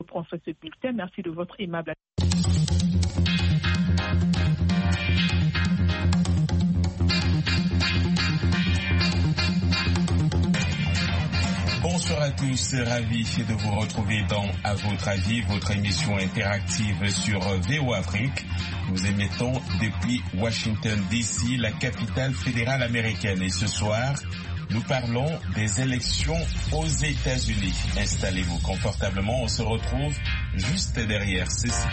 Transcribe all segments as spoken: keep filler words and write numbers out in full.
prendre ce bulletin. Merci de votre aimable attention. Bonsoir à tous, ravi de vous retrouver dans À votre avis, votre émission interactive sur V O Afrique. Nous émettons depuis Washington D C, la capitale fédérale américaine. Et ce soir, nous parlons des élections aux États-Unis. Installez-vous confortablement, on se retrouve juste derrière ceci.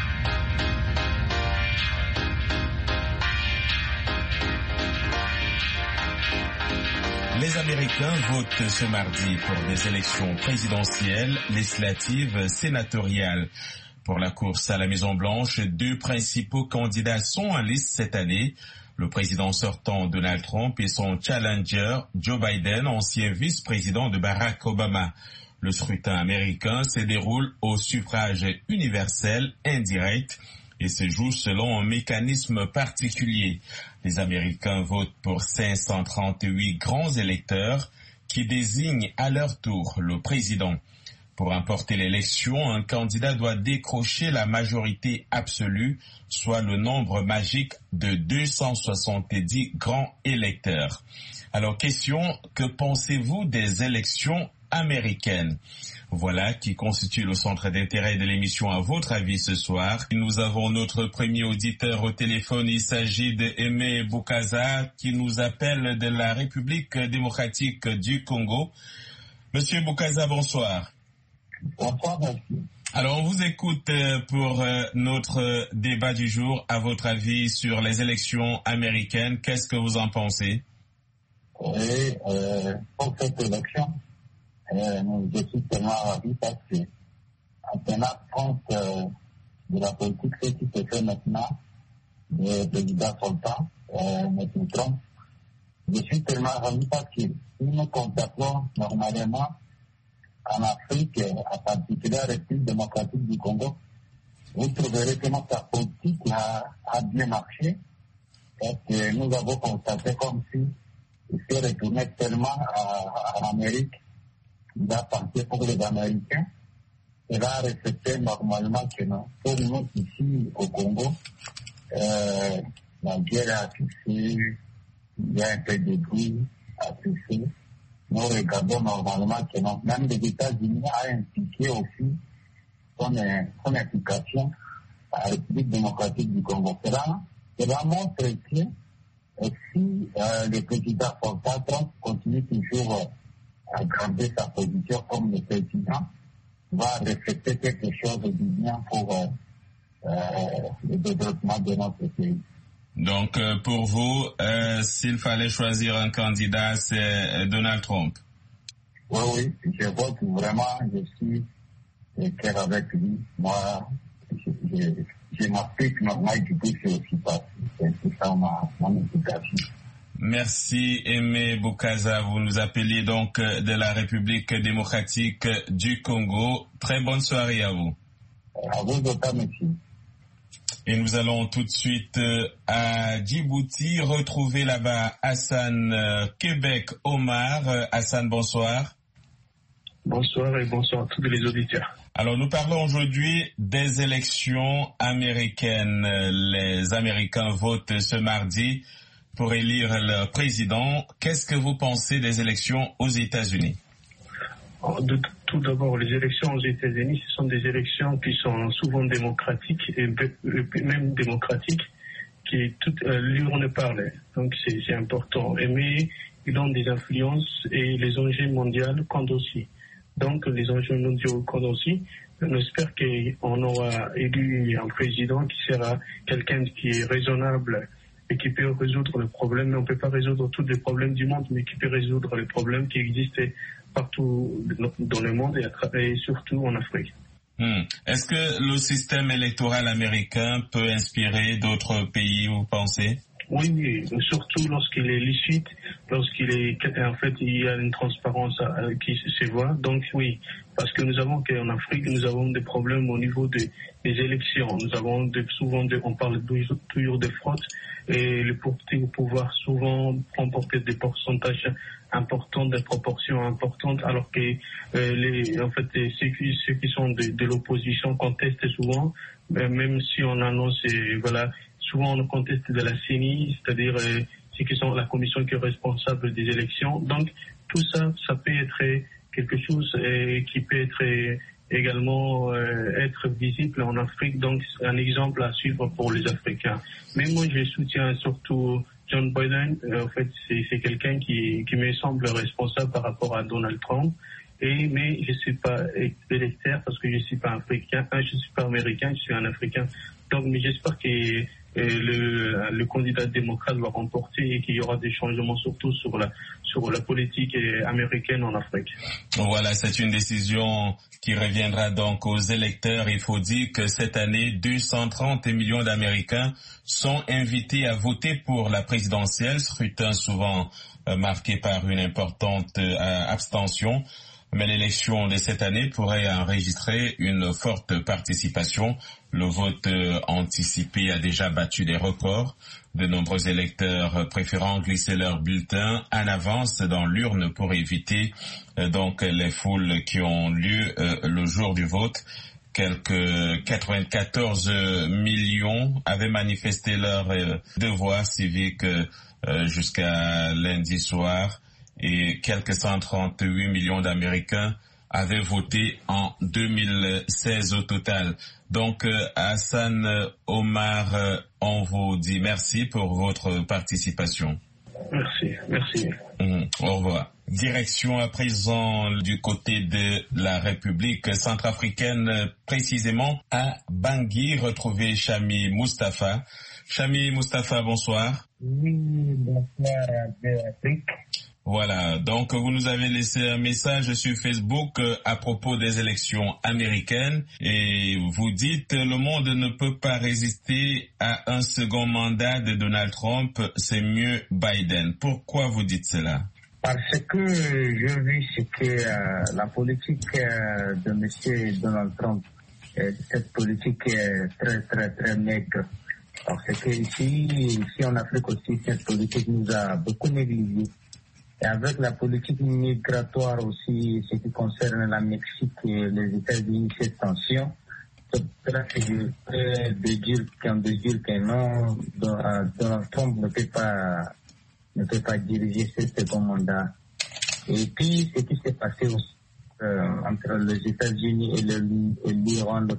Les Américains votent ce mardi pour des élections présidentielles, législatives, sénatoriales. Pour la course à la Maison-Blanche, deux principaux candidats sont en liste cette année. Le président sortant Donald Trump et son challenger Joe Biden, ancien vice-président de Barack Obama. Le scrutin américain se déroule au suffrage universel indirect et se joue selon un mécanisme particulier. Les Américains votent pour cinq cent trente-huit grands électeurs qui désignent à leur tour le président. Pour remporter l'élection, un candidat doit décrocher la majorité absolue, soit le nombre magique de deux cent soixante-dix grands électeurs. Alors, question, que pensez-vous des élections américaine? Voilà qui constitue le centre d'intérêt de l'émission À votre avis ce soir. Nous avons notre premier auditeur au téléphone. Il s'agit d'Aimé Boukaza qui nous appelle de la République démocratique du Congo. Monsieur Boukaza, bonsoir. Bonsoir, merci. Alors, on vous écoute pour notre débat du jour. À votre avis sur les élections américaines, qu'est-ce que vous en pensez? Oui, euh, pour cette élection, Euh, je suis tellement ravi parce que, en tenant compte euh, de la politique qui se fait maintenant, le président sortant, euh, M. Trump, je suis tellement ravi parce que si nous constatons normalement en Afrique, en particulier la République démocratique du Congo, vous trouverez que notre politique a, a bien marché et que nous avons constaté comme si il se retournait tellement en Amérique. Il a pensé pour les Américains, il a respecté normalement que non. Pour nous ici au Congo, euh, la guerre a touché, il y a un peu de bruit à toucher. Nous regardons normalement que non. Même les États-Unis ont impliqué aussi son, son implication à la République démocratique du Congo. Cela, cela montre que euh, si euh, le président Trump continue toujours euh, à garder sa position comme le président, va respecter quelque chose de bien pour euh, euh, le développement de notre pays. Donc, euh, pour vous, euh, s'il fallait choisir un candidat, c'est Donald Trump? Oui, oui, je vote vraiment, je suis de cœur avec lui. Moi, je, je, je m'applique normalement du coup, je suis parti. C'est ça ma, mon implication. Merci Aimé Boukaza, vous nous appelez donc de la République démocratique du Congo. Très bonne soirée à vous. À vous de merci. Et nous allons tout de suite à Djibouti retrouver là-bas Hassan Québec Omar. Hassan, bonsoir. Bonsoir et bonsoir à tous les auditeurs. Alors nous parlons aujourd'hui des élections américaines. Les Américains votent ce mardi pour élire le président. Qu'est-ce que vous pensez des élections aux États-Unis? De, tout d'abord, les élections aux États-Unis, ce sont des élections qui sont souvent démocratiques et même démocratiques, qui tout euh, l'urne parle. Donc c'est, c'est important. Mais ils ont des influences et les enjeux mondiaux comptent aussi. Donc les enjeux mondiaux comptent aussi. On espère qu'on aura élu un président qui sera quelqu'un qui est raisonnable et qui peut résoudre le problème. Mais on ne peut pas résoudre tous les problèmes du monde, mais qui peut résoudre les problèmes qui existent partout dans le monde et surtout en Afrique. Hmm. Est-ce que le système électoral américain peut inspirer d'autres pays, vous pensez? Oui, oui, surtout lorsqu'il est licite, lorsqu'il est, en fait, il y a une transparence qui se voit. Donc oui, Parce que nous avons qu'en Afrique, nous avons des problèmes au niveau des, des élections. Nous avons de, souvent, de, on parle toujours, toujours de fraude et le parti au pouvoir souvent remporter des pourcentages importants, des proportions importantes, alors que euh, les, en fait, ceux qui, ceux qui sont de, de l'opposition contestent souvent, euh, même si on annonce, euh, voilà, souvent on conteste de la C E N I, c'est-à-dire euh, ceux qui sont la commission qui est responsable des élections. Donc tout ça, ça peut être quelque chose euh, qui peut être euh, également euh, être visible en Afrique, donc c'est un exemple à suivre pour les Africains. Mais moi, je soutiens surtout John Biden. Euh, en fait, c'est, c'est quelqu'un qui, qui me semble responsable par rapport à Donald Trump. Et mais je suis pas électeur parce que je suis pas africain, je suis pas américain, je suis un Africain. Donc, mais j'espère que Et le, le candidat démocrate va remporter et qu'il y aura des changements surtout sur la, sur la politique américaine en Afrique. Voilà, c'est une décision qui reviendra donc aux électeurs. Il faut dire que cette année, deux cent trente millions d'Américains sont invités à voter pour la présidentielle, scrutin souvent euh, marqué par une importante euh, abstention. Mais l'élection de cette année pourrait enregistrer une forte participation. Le vote anticipé a déjà battu des records. De nombreux électeurs préférant glisser leur bulletin en avance dans l'urne pour éviter euh, donc les foules qui ont lieu euh, le jour du vote. Quelques quatre-vingt-quatorze millions avaient manifesté leur euh, devoir civique euh, jusqu'à lundi soir. Et quelques cent trente-huit millions d'Américains avaient voté en deux mille seize au total. Donc, euh, Hassan Omar, euh, on vous dit merci pour votre participation. Merci, merci. Mmh, au revoir. Direction à présent du côté de la République centrafricaine, précisément à Bangui, retrouver Chami Moustapha. Chami Moustapha, bonsoir. Oui, bonsoir à l'Afrique. Voilà, donc vous nous avez laissé un message sur Facebook euh, à propos des élections américaines et vous dites le monde ne peut pas résister à un second mandat de Donald Trump, c'est mieux Biden. Pourquoi vous dites cela? Parce que je vis ce que euh, la politique euh, de M. Donald Trump, euh, cette politique est très très très maigre. Parce que ici, ici en Afrique aussi, cette politique nous a beaucoup négligés. Et avec la politique migratoire aussi, ce qui concerne la Mexique et les États-Unis, cette tension, c'est pour cela que je peux dire qu'en de dire que non, Donald Trump ne peut pas, ne peut pas diriger ce second mandat. Et puis, ce qui s'est passé aussi, euh, entre les États-Unis et, le, et l'Iran le,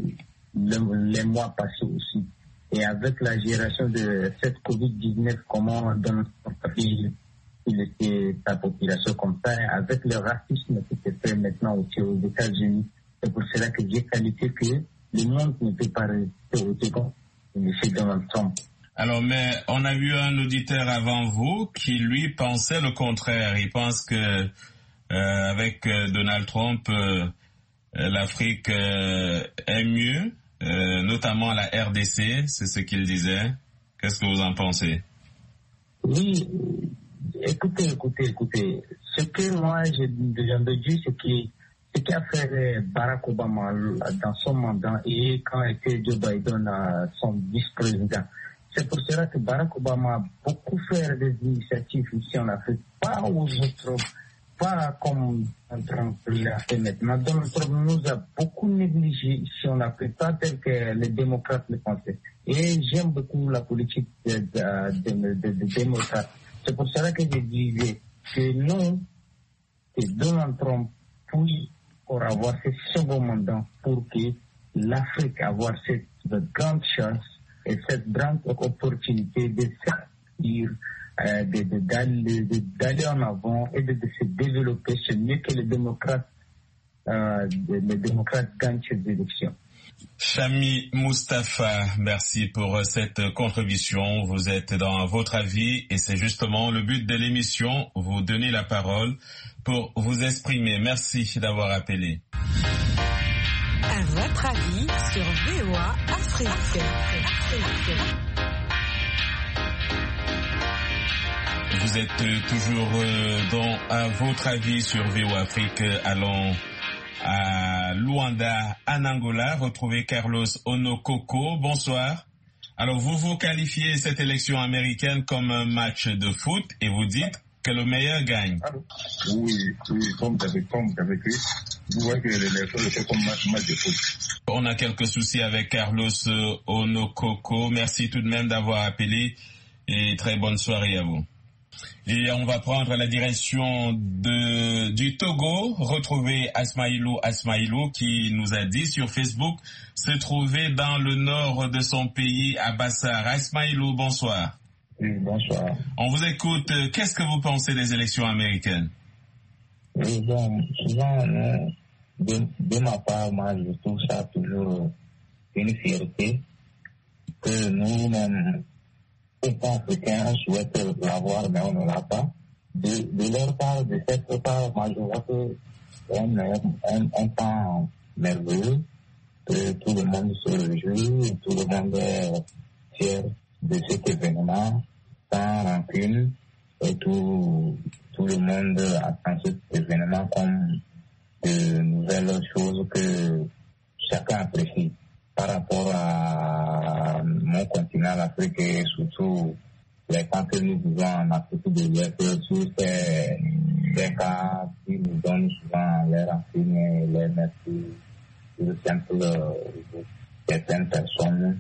le, les mois passés aussi. Et avec la gération de cette covid dix-neuf, comment Donald Trump a fait sa population comme ça, avec le racisme qui se fait maintenant aussi aux États-Unis. C'est pour cela que j'ai qualifié que le monde ne peut pas rester au second de M. Donald Trump. Alors, mais on a eu un auditeur avant vous qui, lui, pensait le contraire. Il pense que euh, avec euh, Donald Trump, euh, l'Afrique euh, est mieux, euh, notamment la R D C, c'est ce qu'il disait. Qu'est-ce que vous en pensez? Oui. Écoutez, écoutez, écoutez. Ce que moi, j'ai entendu, c'est que ce qu'a fait Barack Obama dans son mandat et quand était Joe Biden son vice-président. C'est pour cela que Barack Obama a beaucoup fait des initiatives ici en Afrique, pas aux autres, pas comme Trump l'a fait maintenant. Donald Trump nous a beaucoup négligé ici en Afrique, pas tel que les démocrates le pensaient. Et j'aime beaucoup la politique des de, de, de, de démocrates. C'est pour cela que je disais que non, que Donald Trump puisse pour avoir ce second mandat pour que l'Afrique avoir cette grande chance et cette grande opportunité de s'accueillir, euh, de, de, d'aller, de, d'aller en avant et de, de se développer. C'est mieux que les démocrates, euh, les démocrates gagnent ces élections. Chami Moustapha, merci pour cette contribution. Vous êtes dans votre avis et c'est justement le but de l'émission, vous donner la parole pour vous exprimer. Merci d'avoir appelé. À votre avis sur V O A Afrique. Afrique. Vous êtes toujours dans à votre avis sur V O A Afrique. Allons à Luanda, en Angola, retrouver Carlos Onokoko. Bonsoir. Alors, vous vous qualifiez cette élection américaine comme un match de foot et vous dites que le meilleur gagne. Oui, oui, comme d'habitude, comme d'habitude, vous voyez que l'élection est comme match, match de foot. On a quelques soucis avec Carlos Onokoko. Merci tout de même d'avoir appelé et très bonne soirée à vous. Et on va prendre la direction de, du Togo, retrouver Asmaïlou Asmaïlou qui nous a dit sur Facebook se trouver dans le nord de son pays à Bassar. Asmaïlou, bonsoir. Oui, bonsoir. On vous écoute. Qu'est-ce que vous pensez des élections américaines? Oui, bon, souvent, de, de ma part, moi, je trouve ça toujours une fierté que nous-mêmes, les Africains souhaitent l'avoir, mais on ne l'a pas. De, de leur part, de cette part, moi, je vois que c'est un, un, un temps merveilleux, que tout le monde se réjouit, tout le monde est fier de cet événement, sans rancune, et tout, tout le monde attend cet événement comme de nouvelles choses que chacun apprécie. Par rapport à mon continent, l'Afrique, et surtout les temps que nous vivons en Afrique de l'Ouest, sur ces, ces cas qui nous donnent souvent les renseignements et les merci sur simple certaines personnes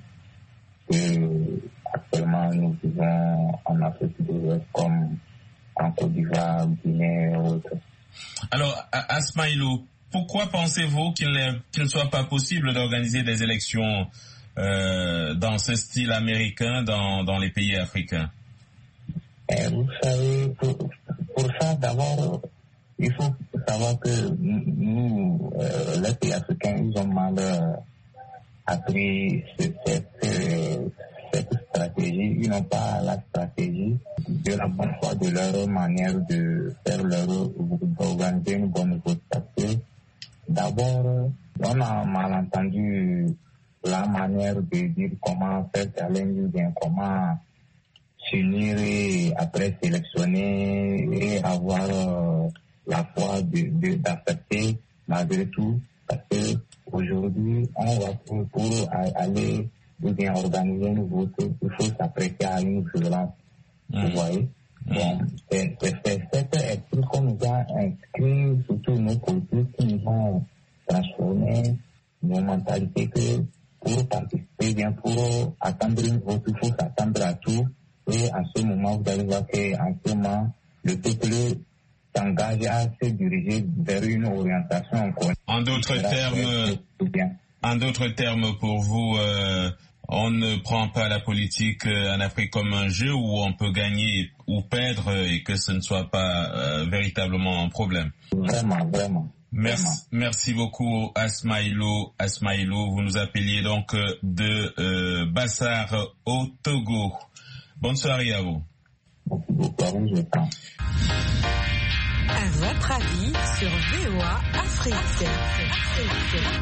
que actuellement nous vivons en Afrique de l'Ouest comme en Côte d'Ivoire, Guinée et autres. Alors, Asmaïlou, pourquoi pensez-vous qu'il, qu'il ne soit pas possible d'organiser des élections euh, dans ce style américain dans, dans les pays africains? Et vous savez, pour, pour ça, d'abord, il faut savoir que nous, euh, les pays africains, ils ont mal euh, appris cette, euh, cette stratégie. Ils n'ont pas la stratégie de la bonne foi de leur manière de faire leur, d'organiser une bonne vote. Parce que d'abord, on a mal entendu la manière de dire comment faire challenge ou bien comment s'unir et après sélectionner et avoir euh, la foi de, de, d'accepter malgré tout. Parce que aujourd'hui, on va pour, pour aller ou bien organiser une vote, il faut s'apprêter à une violence. Mmh. Vous voyez? Bon, c'est, c'est, c'est cet esprit qu'on nous a inscrit, surtout nos politiques qui nous ont transformé nos mentalités que pour participer, bien pour attendre une vote, il faut s'attendre à tout. Et en ce moment, vous allez voir qu'en ce moment, le peuple s'engage à se diriger vers une orientation encore. En d'autres termes, en d'autres termes, pour vous, euh, on ne prend pas la politique en Afrique comme un jeu où on peut gagner ou perdre et que ce ne soit pas euh, véritablement un problème. Vraiment, vraiment. Merci, merci beaucoup Asmaïlou. Asmaïlou, vous nous appeliez donc de euh, Bassar au Togo. Bonne soirée à vous. Merci beaucoup à vous, je pense. À votre avis sur V O A Afrique. Afrique.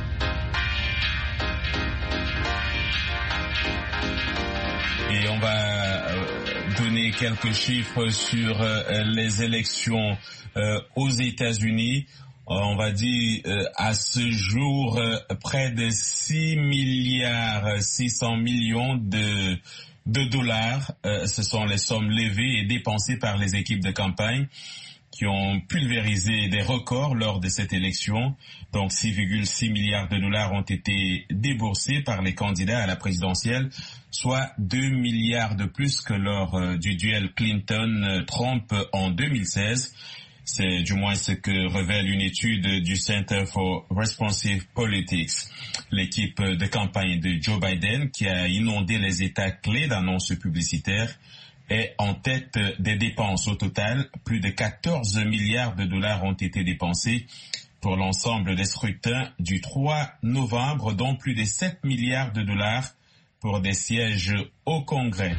Et on va donner quelques chiffres sur les élections aux États-Unis. On va dire à ce jour près de six milliards six cents millions de de dollars. Ce sont les sommes levées et dépensées par les équipes de campagne qui ont pulvérisé des records lors de cette élection. Donc six virgule six milliards de dollars ont été déboursés par les candidats à la présidentielle, soit deux milliards de plus que lors du duel Clinton-Trump en deux mille seize. C'est du moins ce que révèle une étude du Center for Responsive Politics. L'équipe de campagne de Joe Biden, qui a inondé les États clés d'annonces publicitaires, est en tête des dépenses. Au total, plus de quatorze milliards de dollars ont été dépensés pour l'ensemble des scrutins du trois novembre, dont plus de sept milliards de dollars pour des sièges au Congrès.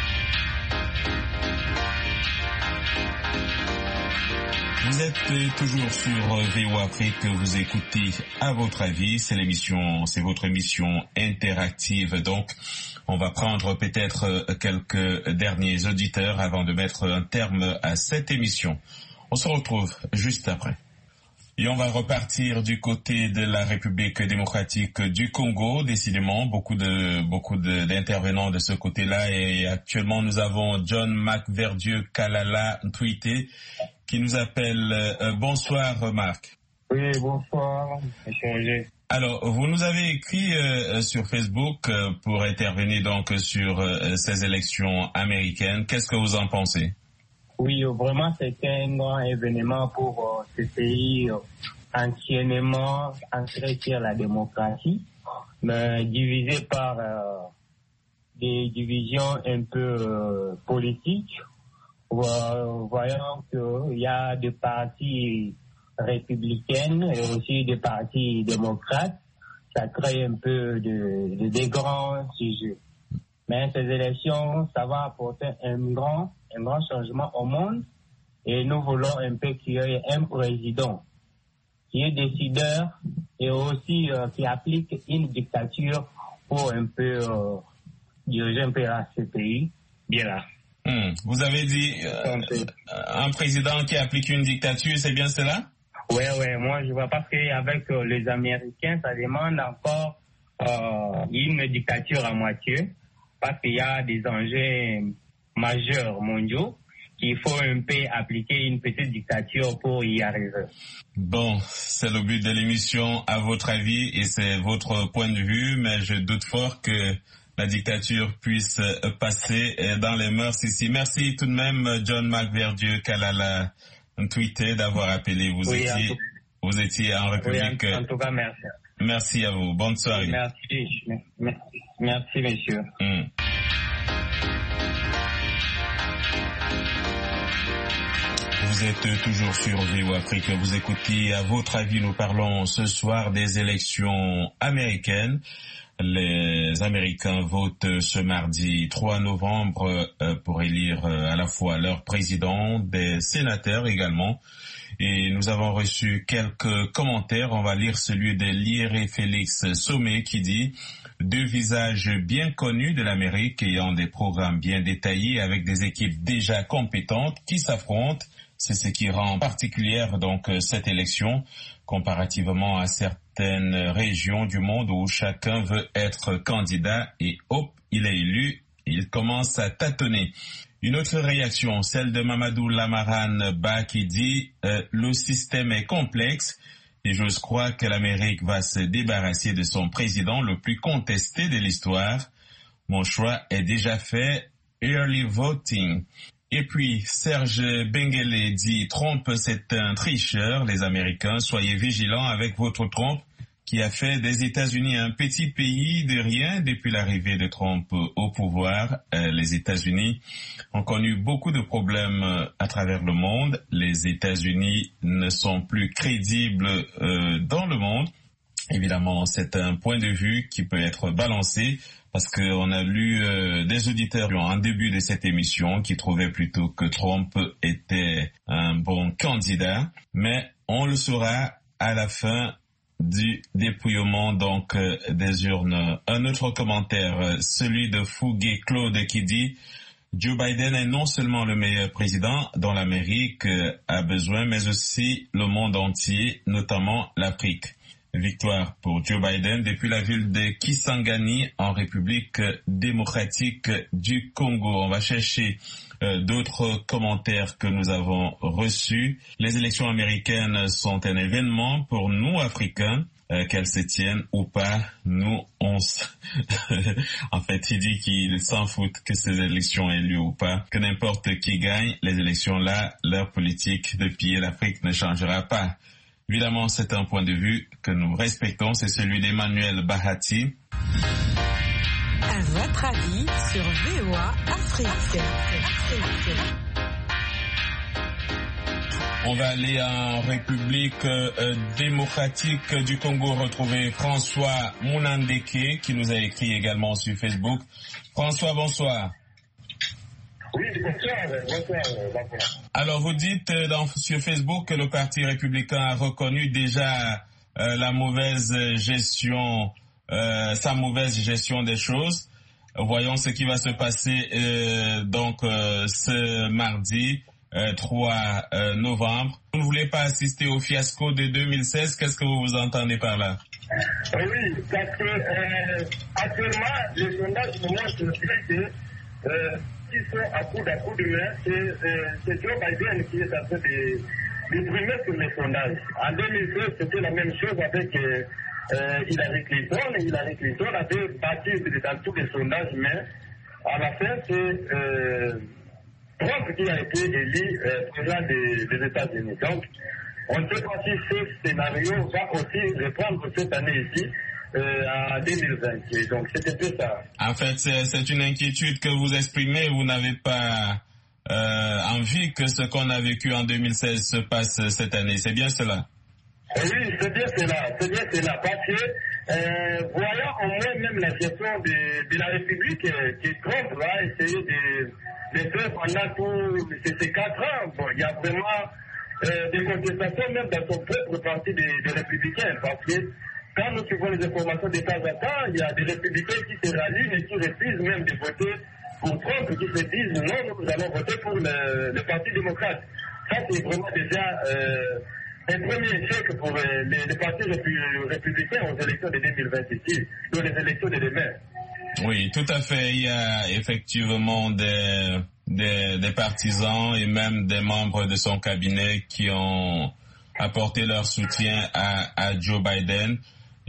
Vous êtes toujours sur V O A Afrique, vous écoutez À votre avis, c'est l'émission, c'est votre émission interactive. Donc, on va prendre peut-être quelques derniers auditeurs avant de mettre un terme à cette émission. On se retrouve juste après. Et on va repartir du côté de la République démocratique du Congo. Décidément, beaucoup de beaucoup de, d'intervenants de ce côté-là. Et actuellement, nous avons John McVerdieu Kalala Ntwite qui nous appelle. Euh, bonsoir, Marc. Oui, bonsoir, monsieur Roger. Alors, vous nous avez écrit euh, sur Facebook euh, pour intervenir donc sur euh, ces élections américaines. Qu'est-ce que vous en pensez? Oui, vraiment, c'était un grand événement pour euh, ce pays euh, anciennement ancré sur la démocratie, mais divisé par euh, des divisions un peu euh, politiques, voyant qu'il y a des partis républicaines et aussi des partis démocrates. Ça crée un peu de, de, de grands sujets. Mais ces élections, ça va apporter un grand, un grand changement au monde et nous voulons un peu qu'il y ait un président qui est décideur et aussi euh, qui applique une dictature pour un peu euh, diriger un peu à ce pays. Bien là. Mmh. Vous avez dit euh, un président qui applique une dictature, c'est bien cela? Oui, oui, moi je vois parce qu'avec euh, les Américains, ça demande encore euh, une dictature à moitié. Parce qu'il y a des enjeux majeurs mondiaux qu'il faut un peu appliquer une petite dictature pour y arriver. Bon, c'est le but de l'émission, à votre avis, et c'est votre point de vue, mais je doute fort que la dictature puisse passer dans les mœurs ici. Merci tout de même, John McVerdieu Kalala Ntwite, d'avoir appelé. Vous, oui, étiez, tout... vous étiez en République. Oui, en, en tout cas, merci. Merci à vous. Bonne soirée. Merci. Merci, monsieur. Mm. Vous êtes toujours sur V O A Afrique. Vous écoutez À votre avis. Nous parlons ce soir des élections américaines. Les Américains votent ce mardi trois novembre pour élire à la fois leur président, des sénateurs également. Et nous avons reçu quelques commentaires. On va lire celui de Lieré Félix Sommet qui dit « Deux visages bien connus de l'Amérique ayant des programmes bien détaillés avec des équipes déjà compétentes qui s'affrontent. C'est ce qui rend particulière donc cette élection comparativement à certaines régions du monde où chacun veut être candidat et hop, il est élu. Il commence à tâtonner. » Une autre réaction, celle de Mamadou Lamaran Ba qui dit euh, « Le système est complexe et j'ose croire que l'Amérique va se débarrasser de son président le plus contesté de l'histoire. Mon choix est déjà fait, early voting. » Et puis Serge Benguele dit « Trump, c'est un tricheur. Les Américains, soyez vigilants avec votre Trump qui a fait des États-Unis un petit pays de rien depuis l'arrivée de Trump au pouvoir. Euh, les États-Unis ont connu beaucoup de problèmes à travers le monde. Les États-Unis ne sont plus crédibles euh, dans le monde. Évidemment, c'est un point de vue qui peut être balancé parce qu'on a lu euh, des auditeurs en début de cette émission qui trouvaient plutôt que Trump était un bon candidat. Mais on le saura à la fin du dépouillement donc euh, des urnes. Un autre commentaire, euh, celui de Fouguet Claude qui dit « Joe Biden est non seulement le meilleur président dont l'Amérique euh, a besoin, mais aussi le monde entier, notamment l'Afrique. » Victoire pour Joe Biden depuis la ville de Kisangani en République démocratique du Congo. On va chercher euh, d'autres commentaires que nous avons reçus. Les élections américaines sont un événement pour nous, Africains. Euh, qu'elles se tiennent ou pas, nous, on s... en fait, il dit qu'il s'en fout que ces élections aient lieu ou pas, que n'importe qui gagne les élections là, leur politique de piller l'Afrique ne changera pas. Évidemment, c'est un point de vue que nous respectons, c'est celui d'Emmanuel Bahati. À votre avis sur V O A Afrique. On va aller en République euh, démocratique du Congo retrouver François Mounandeke qui nous a écrit également sur Facebook. François, bonsoir. Oui, bonsoir, bonsoir, bonsoir. Alors, vous dites euh, dans, sur Facebook que le Parti républicain a reconnu déjà euh, la mauvaise gestion, euh, sa mauvaise gestion des choses. Voyons ce qui va se passer euh, donc euh, ce mardi euh, trois euh, novembre. Vous ne voulez pas assister au fiasco de deux mille seize. Qu'est-ce que vous vous entendez par là? Oui, parce que euh, actuellement, les sondages nous montrent que euh, qui sont à coude à coude de main, c'est euh, Joe Biden qui est en train de, de primer sur les sondages. En deux mille seize, c'était la même chose avec euh, euh, Hillary Clinton. Hillary Clinton avait battu dans tous les sondages, mais à la fin, c'est euh, Trump qui a été élu euh, président des, des États-Unis. Donc, on ne sait pas si ce scénario va aussi reprendre cette année ici. Euh, en deux mille vingt. Et donc, c'était peu ça. En fait, c'est, c'est une inquiétude que vous exprimez. Vous n'avez pas euh, envie que ce qu'on a vécu en deux mille seize se passe cette année. C'est bien cela? Oui, c'est bien cela. C'est bien cela. Parce que, euh, voyons au moins même la gestion de, de la République euh, qui Trump va essayer de, de faire pendant tous ces quatre ans. Bon, il y a vraiment euh, des contestations même dans son propre parti des, des Républicains. Parce que quand nous suivons les informations de temps en temps, il y a des républicains qui se rallient et qui refusent même de voter pour Trump, qui se disent non, nous allons voter pour le, le Parti démocrate. Ça, c'est vraiment déjà euh, un premier échec pour euh, les, les partis républicains aux élections de deux mille vingt-six, dans les élections de demain. Oui, tout à fait. Il y a effectivement des, des, des partisans et même des membres de son cabinet qui ont apporté leur soutien à, à Joe Biden.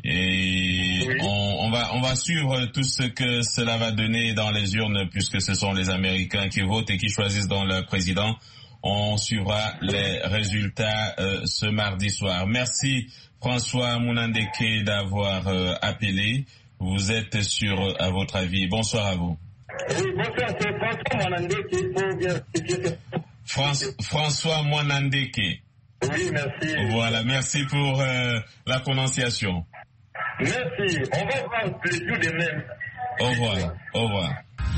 Et oui. on, on va on va suivre tout ce que cela va donner dans les urnes, puisque ce sont les Américains qui votent et qui choisissent dans leur président. On suivra les résultats euh, ce mardi soir. Merci François Mounandeke d'avoir euh, appelé. Vous êtes sur À votre avis. Bonsoir à vous. Oui, bonsoir, c'est François Mounandeke. France, François Mounandeke. Oui, merci. Voilà, merci pour euh, la prononciation. Merci. On va voir plus jours de même. Au revoir. Au revoir.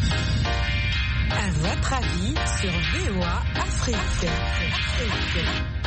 À votre avis sur V O A Afrique. Afrique.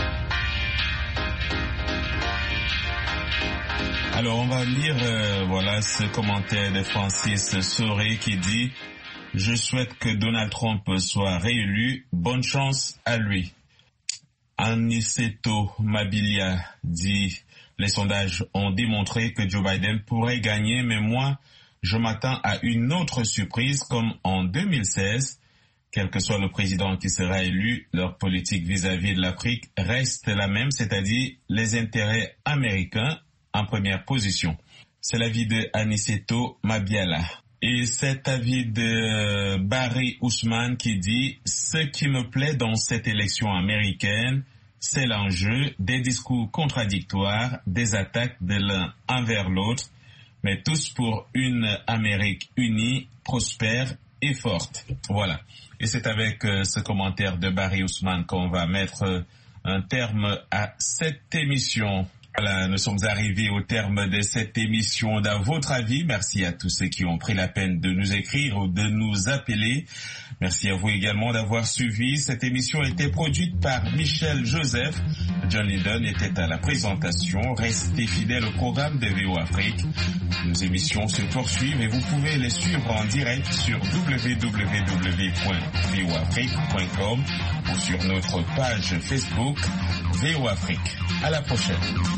Alors, on va lire euh, voilà ce commentaire de Francis Soré qui dit « Je souhaite que Donald Trump soit réélu. Bonne chance à lui. » Aniceto Mabilia dit « Les sondages ont démontré que Joe Biden pourrait gagner, mais moi, je m'attends à une autre surprise comme en deux mille seize. Quel que soit le président qui sera élu, leur politique vis-à-vis de l'Afrique reste la même, c'est-à-dire les intérêts américains en première position. » C'est l'avis de Aniceto Mabiala. Et cet avis de Barry Ousmane qui dit « Ce qui me plaît dans cette élection américaine, c'est l'enjeu des discours contradictoires, des attaques de l'un envers l'autre, mais tous pour une Amérique unie, prospère et forte. » Voilà. Et c'est avec euh, ce commentaire de Barry Ousmane qu'on va mettre euh, un terme à cette émission. Voilà, nous sommes arrivés au terme de cette émission d'À votre avis. Merci à tous ceux qui ont pris la peine de nous écrire ou de nous appeler. Merci à vous également d'avoir suivi. Cette émission a été produite par Michel Joseph. John Lydon était à la présentation. Restez fidèles au programme de V O Afrique. Nos émissions se poursuivent et vous pouvez les suivre en direct sur w w w point v o afrique point com ou sur notre page Facebook V O Afrique. À la prochaine.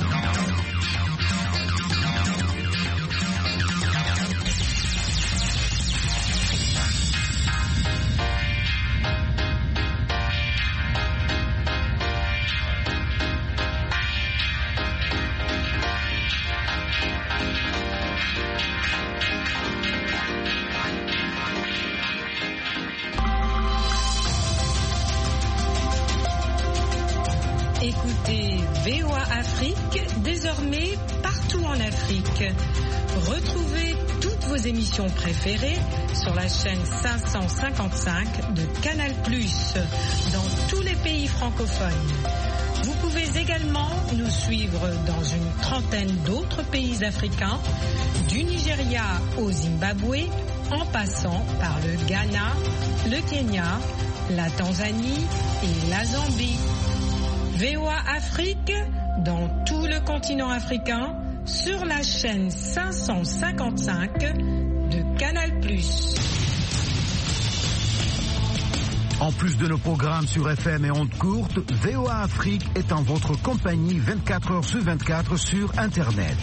Écoutez V O A Afrique, désormais partout en Afrique. Retrouvez toutes vos émissions préférées sur la chaîne cinq cent cinquante-cinq de Canal plus, dans tous les pays francophones. Vous pouvez également nous suivre dans une trentaine d'autres pays africains, du Nigeria au Zimbabwe, en passant par le Ghana, le Kenya, la Tanzanie et la Zambie. V O A Afrique, dans tout le continent africain, sur la chaîne cinq cent cinquante-cinq de Canal plus. En plus de nos programmes sur F M et ondes courtes, V O A Afrique est en votre compagnie vingt-quatre heures sur vingt-quatre sur Internet.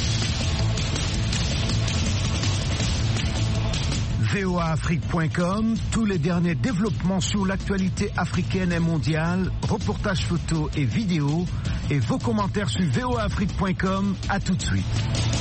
V O A Afrique point com, tous les derniers développements sur l'actualité africaine et mondiale, reportages photos et vidéos, et vos commentaires sur V O A Afrique point com. À tout de suite.